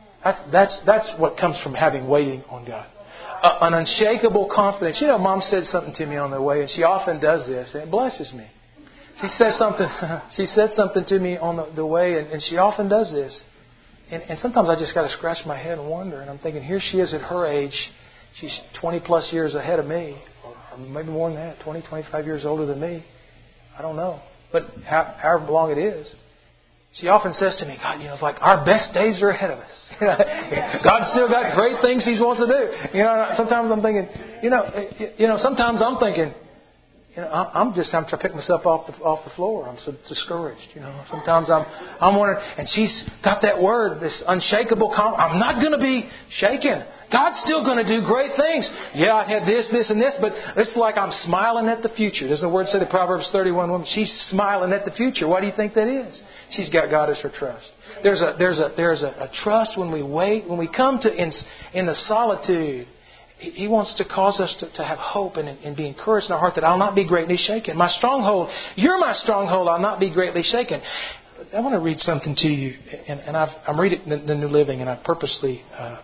That's what comes from having waiting on God. An unshakable confidence. Mom said something to me on the way, and she often does this, and it blesses me. She said something to me on the way, and she often does this. And sometimes I just got to scratch my head and wonder, and I'm thinking, here she is at her age. She's 20 plus years ahead of me, or maybe more than that, 20, 25 years older than me. I don't know. But however long it is, she often says to me, God, it's like our best days are ahead of us. God's still got great things He wants to do. Sometimes I'm thinking, sometimes I'm thinking, I'm trying to pick myself off the floor. I'm so discouraged. Sometimes I'm wondering, and she's got that word, this unshakable confidence. I'm not going to be shaken. God's still going to do great things. Yeah, I've had this, and this, but it's like I'm smiling at the future. Doesn't the word say in Proverbs 31, woman, she's smiling at the future. Why do you think that is? She's got God as her trust. There's a trust when we wait, when we come to in the solitude. He wants to cause us to have hope and be encouraged in our heart that I'll not be greatly shaken. My stronghold, You're my stronghold, I'll not be greatly shaken. I want to read something to you, and I'm reading the New Living, and I purposely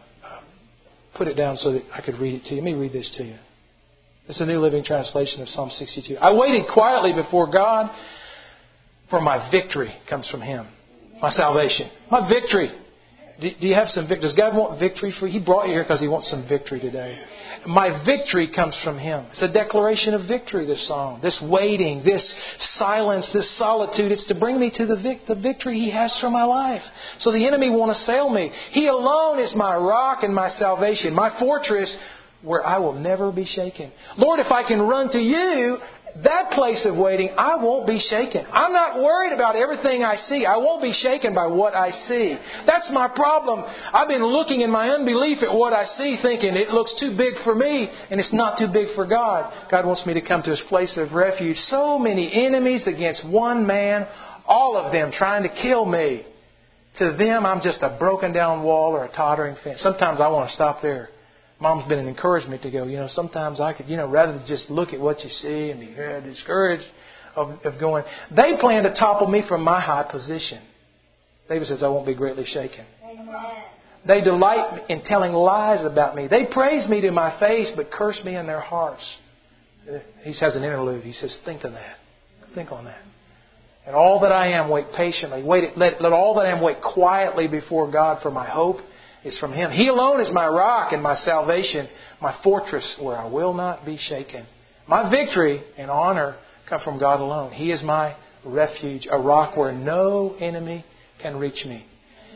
put it down so that I could read it to you. Let me read this to you. It's a New Living Translation of Psalm 62. I waited quietly before God, for my victory comes from Him. My salvation. My victory. Do you have some victory? Does God want victory for you? He brought you here because He wants some victory today. My victory comes from Him. It's a declaration of victory, this song. This waiting, this silence, this solitude. It's to bring me to the victory He has for my life. So the enemy won't assail me. He alone is my rock and my salvation, my fortress where I will never be shaken. Lord, if I can run to You, that place of waiting, I won't be shaken. I'm not worried about everything I see. I won't be shaken by what I see. That's my problem. I've been looking in my unbelief at what I see, thinking it looks too big for me, and it's not too big for God. God wants me to come to His place of refuge. So many enemies against one man, all of them trying to kill me. To them, I'm just a broken down wall or a tottering fence. Sometimes I want to stop there. Mom's been an encouragement to go, sometimes I could, rather than just look at what you see and be discouraged of going. They plan to topple me from my high position. David says, I won't be greatly shaken. Amen. They delight in telling lies about me. They praise me to my face, but curse me in their hearts. He has an interlude. He says, think on that. Think on that. And all that I am, wait patiently. Let all that I am wait quietly before God, for my hope is from Him. He alone is my rock and my salvation, my fortress where I will not be shaken. My victory and honor come from God alone. He is my refuge, a rock where no enemy can reach me.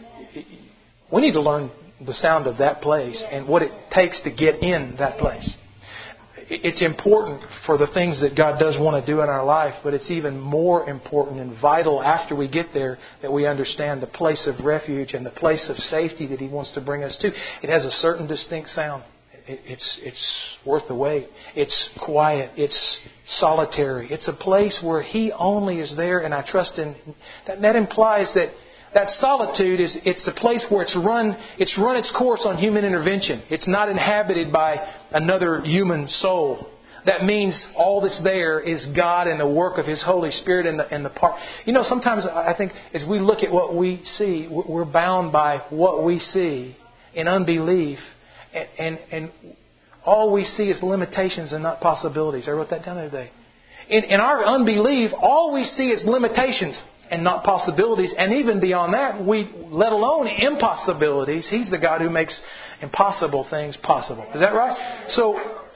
We need to learn the sound of that place and what it takes to get in that place. It's important for the things that God does want to do in our life, but it's even more important and vital after we get there that we understand the place of refuge and the place of safety that He wants to bring us to. It has a certain distinct sound. It's worth the wait. It's quiet. It's solitary. It's a place where He only is there, and I trust in that. That implies that solitude it's a place where it's run its course on human intervention. It's not inhabited by another human soul. That means all that's there is God and the work of His Holy Spirit and the part. Sometimes I think as we look at what we see, we're bound by what we see in unbelief, and all we see is limitations and not possibilities. I wrote that down today. In our unbelief, all we see is limitations and not possibilities. And even beyond that, let alone impossibilities. He's the God who makes impossible things possible. Is that right?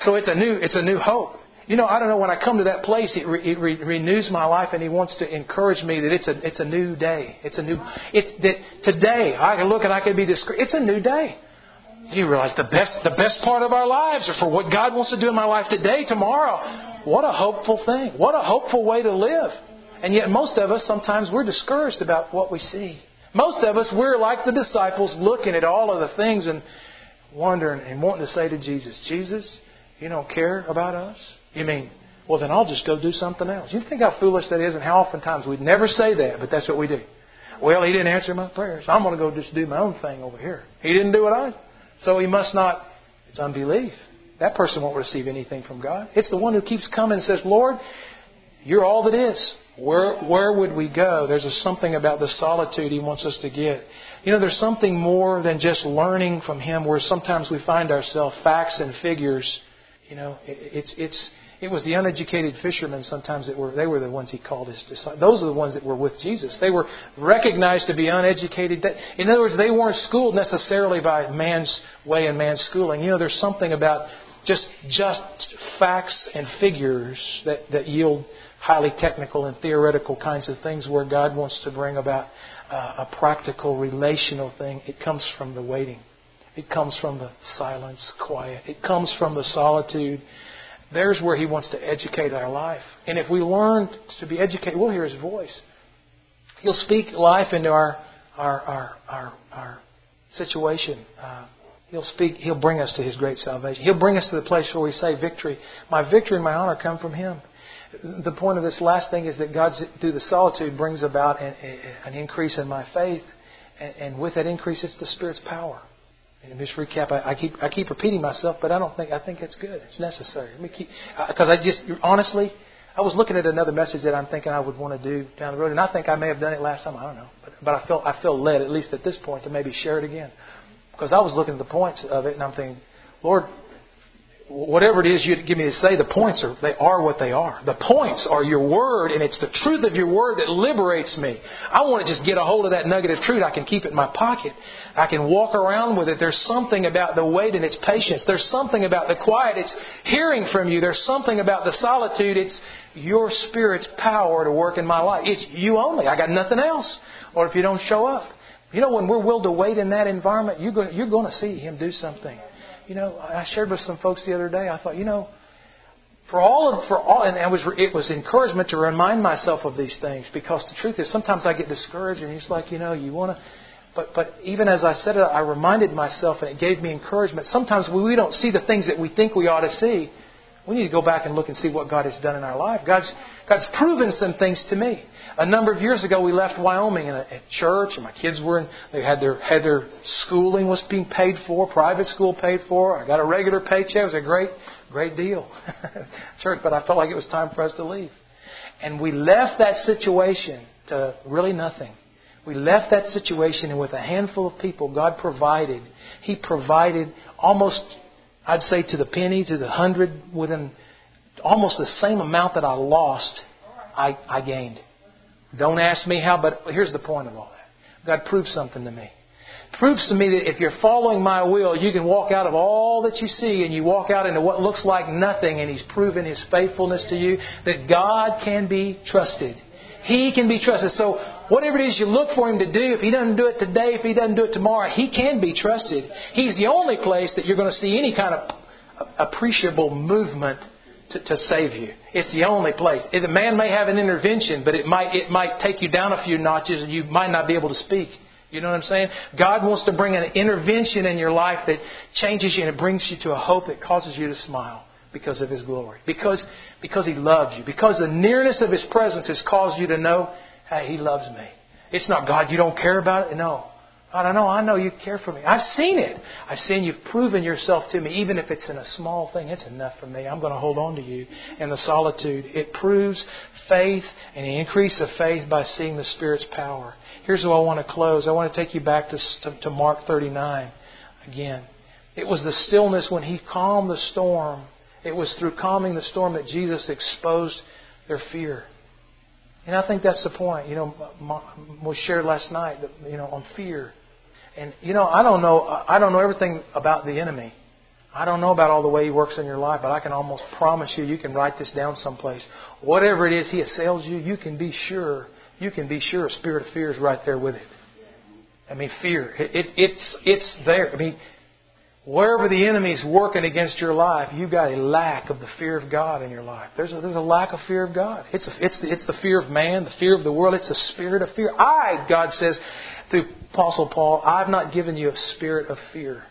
So it's a new hope. You know, I don't know, when I come to that place, it renews my life, and He wants to encourage me that it's a new day. That today I can look and I can be discouraged. It's a new day. You realize the best part of our lives are for what God wants to do in my life today, tomorrow. What a hopeful thing. What a hopeful way to live. And yet most of us, sometimes we're discouraged about what we see. Most of us, we're like the disciples, looking at all of the things and wondering and wanting to say to Jesus, Jesus, You don't care about us? You mean, well, then I'll just go do something else. You think how foolish that is, and how oftentimes we'd never say that, but that's what we do. Well, He didn't answer my prayers. I'm going to go just do my own thing over here. He didn't do what I did. So He must not. It's unbelief. That person won't receive anything from God. It's the one who keeps coming and says, Lord, You're all that is. Where would we go? There's something about the solitude He wants us to get. You know, there's something more than just learning from Him, where sometimes we find ourselves facts and figures. You know, it was the uneducated fishermen sometimes they were the ones He called His disciples. Those are the ones that were with Jesus. They were recognized to be uneducated. In other words, they weren't schooled necessarily by man's way and man's schooling. You know, there's something about just facts and figures that yield highly technical and theoretical kinds of things, where God wants to bring about a practical, relational thing. It comes from the waiting. It comes from the silence, quiet. It comes from the solitude. There's where He wants to educate our life. And if we learn to be educated, we'll hear His voice. He'll speak life into our situation. He'll bring us to His great salvation. He'll bring us to the place where we say, victory. My victory and my honor come from Him. The point of this last thing is that God, through the solitude, brings about an increase in my faith. And with that increase, it's the Spirit's power. And just recap, I keep repeating myself, but I think it's good. It's necessary. Because honestly, I was looking at another message that I'm thinking I would want to do down the road, and I think I may have done it last time. I don't know, but I feel led, at least at this point, to maybe share it again. Because I was looking at the points of it, and I'm thinking, Lord, whatever it is you give me to say, the points are what they are. The points are Your Word, and it's the truth of Your Word that liberates me. I want to just get a hold of that nugget of truth. I can keep it in my pocket. I can walk around with it. There's something about the wait and its patience. There's something about the quiet. It's hearing from You. There's something about the solitude. It's Your Spirit's power to work in my life. It's You only. I got nothing else. Or if You don't show up. You know, when we're willed to wait in that environment, you're going to see Him do something. You know, I shared with some folks the other day. I thought, you know, and it was encouragement to remind myself of these things, because the truth is sometimes I get discouraged, and He's like, you know, you want to. But even as I said it, I reminded myself, and it gave me encouragement. Sometimes we don't see the things that we think we ought to see. We need to go back and look and see what God has done in our life. God's proven some things to me. A number of years ago, we left Wyoming at church, and my kids they had their schooling was being paid for, private school paid for. I got a regular paycheck. It was a great deal, church. But I felt like it was time for us to leave, and we left that situation to really nothing. We left that situation, and with a handful of people, God provided. He provided almost, I'd say, to the penny, to the 100, within almost the same amount that I lost, I gained. Don't ask me how, but here's the point of all that. God proved something to me. Proves to me that if you're following My will, you can walk out of all that you see, and you walk out into what looks like nothing, and He's proven His faithfulness to you, that God can be trusted. He can be trusted. So whatever it is you look for Him to do, if He doesn't do it today, if He doesn't do it tomorrow, He can be trusted. He's the only place that you're going to see any kind of appreciable movement to save you. It's the only place. The man may have an intervention, but it might take you down a few notches, and you might not be able to speak. You know what I'm saying? God wants to bring an intervention in your life that changes you, and it brings you to a hope that causes you to smile because of His glory. Because He loves you. Because the nearness of His presence has caused you to know, hey, He loves me. It's not, God, you don't care about it. No. God, I know You care for me. I've seen it. I've seen You've proven Yourself to me. Even if it's in a small thing, it's enough for me. I'm going to hold on to You. In the solitude, it proves faith and the increase of faith by seeing the Spirit's power. Here's where I want to close. I want to take you back to Mark 39 again. It was the stillness when He calmed the storm. It was through calming the storm that Jesus exposed their fear. And I think that's the point. You know, we shared last night, on fear. And, I don't know everything about the enemy. I don't know about all the way He works in your life, but I can almost promise you can write this down someplace. Whatever it is He assails you, you can be sure a spirit of fear is right there with it. I mean, fear. It's there. I mean, wherever the enemy is working against your life, you've got a lack of the fear of God in your life. There's a lack of fear of God. It's the fear of man, the fear of the world. It's a spirit of fear. God says through Apostle Paul, I've not given you a spirit of fear.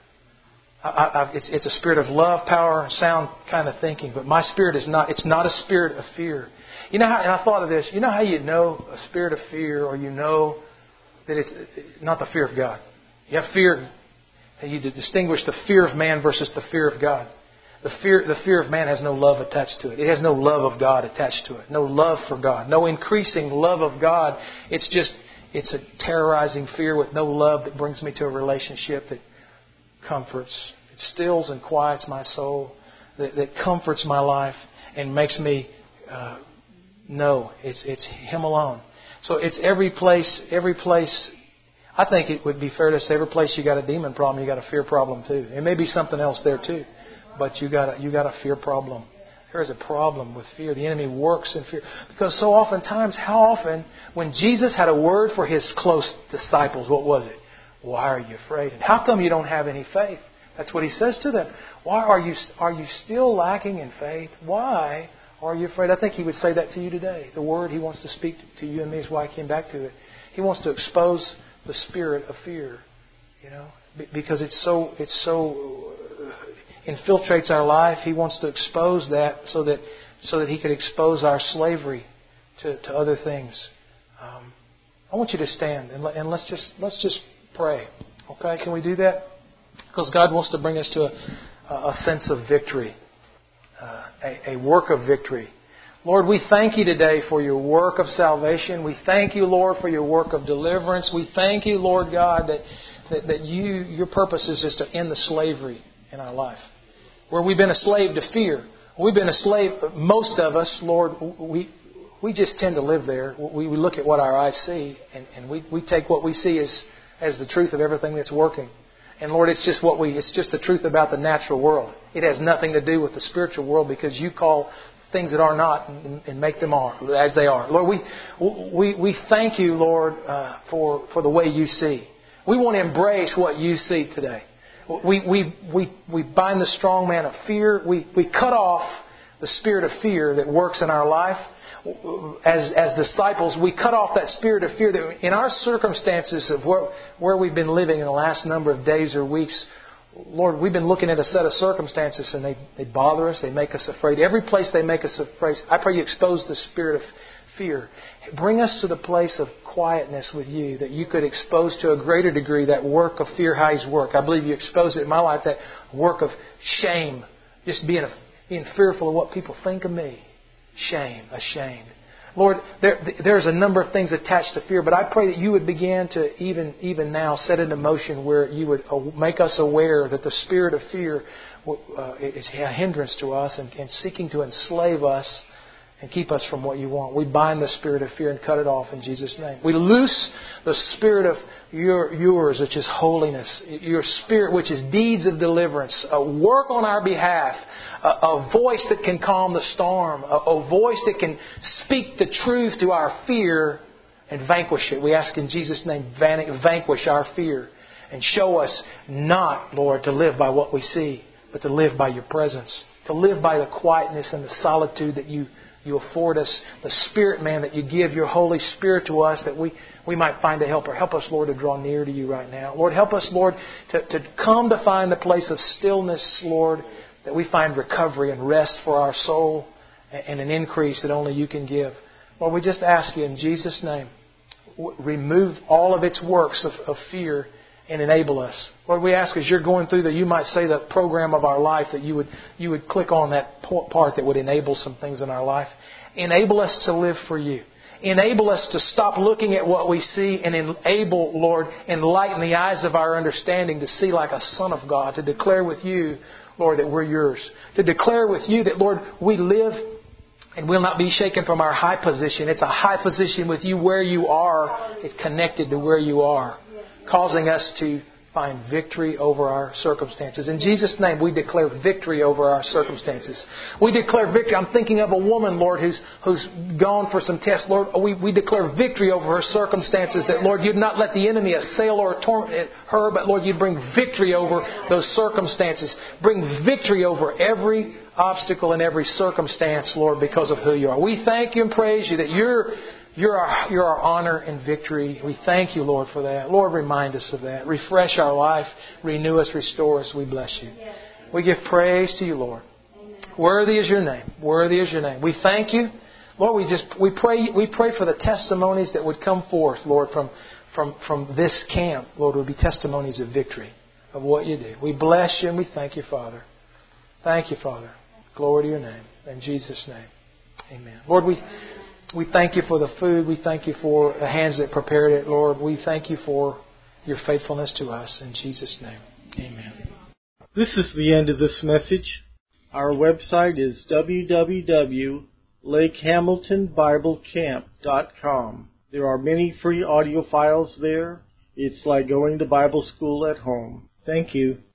It's a spirit of love, power, and sound kind of thinking. But my spirit is not. It's not a spirit of fear. You know how? And I thought of this. You know how you know a spirit of fear, or you know that it's not the fear of God. You have fear. You distinguish the fear of man versus the fear of God. The fear of man has no love attached to it. It has no love of God attached to it. No love for God. No increasing love of God. It's a terrorizing fear with no love that brings me to a relationship that comforts. It stills and quiets my soul. That comforts my life and makes me know it's Him alone. So it's every place. I think it would be fair to say every place you got a demon problem, you got a fear problem too. It may be something else there too, but you got a fear problem. There is a problem with fear. The enemy works in fear. Because so oftentimes, how often, when Jesus had a word for His close disciples, what was it? Why are you afraid? And how come you don't have any faith? That's what He says to them. Why are you still lacking in faith? Why are you afraid? I think He would say that to you today. The word He wants to speak to you and me is why I came back to it. He wants to expose the spirit of fear, because it so infiltrates our life. He wants to expose that so that He could expose our slavery to other things. I want you to stand and let's just pray. Okay, can we do that? Because God wants to bring us to a sense of victory, a work of victory. Lord, we thank You today for Your work of salvation. We thank You, Lord, for Your work of deliverance. We thank You, Lord God, that Your purpose is just to end the slavery in our life. Where we've been a slave to fear. We've been a slave, most of us, Lord, we just tend to live there. We look at what our eyes see and we take what we see as the truth of everything that's working. And Lord, it's just the truth about the natural world. It has nothing to do with the spiritual world, because You call things that are not and make them are as they are. Lord, we thank You, Lord, for the way You see. We want to embrace what You see today. We bind the strong man of fear. We cut off the spirit of fear that works in our life. As disciples, we cut off that spirit of fear that in our circumstances of where we've been living in the last number of days or weeks. Lord, we've been looking at a set of circumstances and they bother us. They make us afraid. Every place they make us afraid, I pray You expose the spirit of fear. Bring us to the place of quietness with You, that You could expose to a greater degree that work of fear, how He's work. I believe You expose it in my life, that work of shame, just being fearful of what people think of me. Shame, ashamed. Lord, there's a number of things attached to fear, but I pray that You would begin to even now set into motion where You would make us aware that the spirit of fear is a hindrance to us and seeking to enslave us and keep us from what You want. We bind the spirit of fear and cut it off in Jesus' name. We loose the spirit of yours, which is holiness. Your spirit, which is deeds of deliverance. A work on our behalf. A voice that can calm the storm. A voice that can speak the truth to our fear and vanquish it. We ask in Jesus' name, vanquish our fear. And show us not, Lord, to live by what we see, but to live by Your presence. To live by the quietness and the solitude that You afford us, the Spirit, man, that You give Your Holy Spirit to us, that we might find a helper. Help us, Lord, to draw near to You right now. Lord, help us, Lord, to come to find the place of stillness, Lord, that we find recovery and rest for our soul and an increase that only You can give. Lord, we just ask You in Jesus' name, remove all of its works of fear and enable us. Lord, we ask as You're going through that You might say the program of our life, that You would click on that part that would enable some things in our life. Enable us to live for You. Enable us to stop looking at what we see and enable, Lord, enlighten the eyes of our understanding to see like a son of God, to declare with You, Lord, that we're Yours. To declare with You that, Lord, we live and will not be shaken from our high position. It's a high position with You where You are. It's connected to where You are, causing us to find victory over our circumstances. In Jesus' name, we declare victory over our circumstances. We declare victory. I'm thinking of a woman, Lord, who's gone for some tests. Lord, we declare victory over her circumstances, that, Lord, you'd not let the enemy assail or torment her, but, Lord, you'd bring victory over those circumstances. Bring victory over every obstacle and every circumstance, Lord, because of who you are. We thank you and praise you that you're our honor and victory. We thank you, Lord, for that. Lord, remind us of that. Refresh our life. Renew us. Restore us. We bless you. We give praise to you, Lord. Worthy is your name. Worthy is your name. We thank you. Lord, we pray for the testimonies that would come forth, Lord, from this camp. Lord, would be testimonies of victory, of what you do. We bless you and we thank you, Father. Thank you, Father. Glory to your name. In Jesus' name. Amen. Lord, we thank you for the food. We thank you for the hands that prepared it, Lord. We thank you for your faithfulness to us. In Jesus' name, amen. This is the end of this message. Our website is www.lakehamiltonbiblecamp.com. There are many free audio files there. It's like going to Bible school at home. Thank you.